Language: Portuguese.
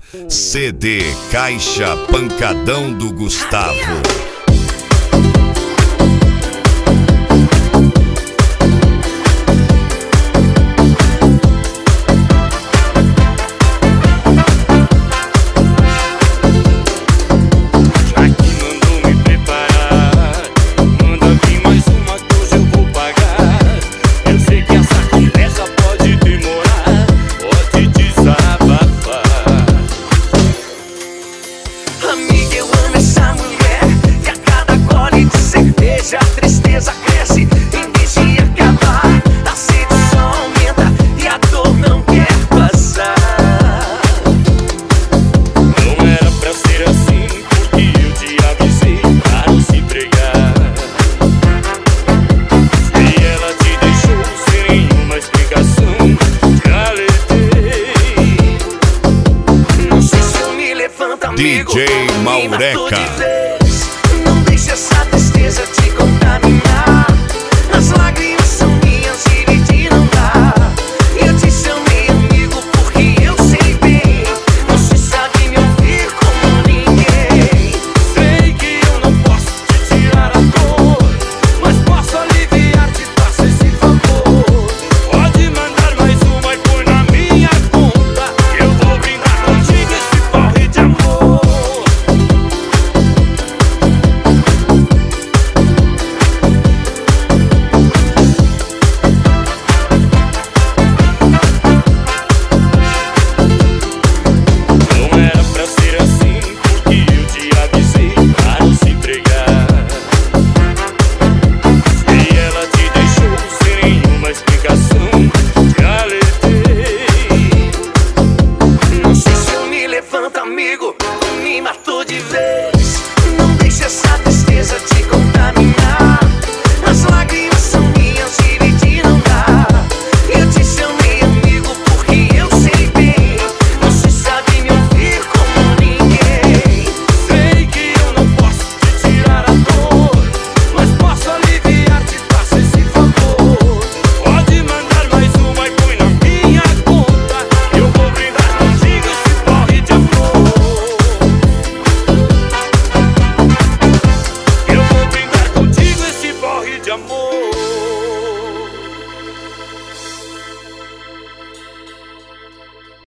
CD Caixa Pancadão do Gustavo. Amiga, eu amo essa mulher, e a cada gole de cerveja a tristeza cresce. Em vez de acabar, a sedução aumenta e a dor não quer passar. Não era pra ser assim, porque eu te avisei pra não se entregar. E ela te deixou sem nenhuma explicação. Já alertei. Não sei se eu me levanto, amigo. DJ Maureca. Não deixe essa tristeza te contaminar. As lágrimas são minhas, dividir não dá. Eu te chamei amigo porque eu sei bem. Você sabe me ouvir como ninguém. Sei que eu não posso te tirar a dor, mas posso aliviar, te faço esse favor. Pode mandar mais uma e põe na minha conta. Eu vou brindar contigo esse porre de amor. Não era pra ser assim, porque eu te avisei pra não se entregar. E ela te deixou sem nenhuma explicação. Já alertei. Não sei se eu me levanto, amigo.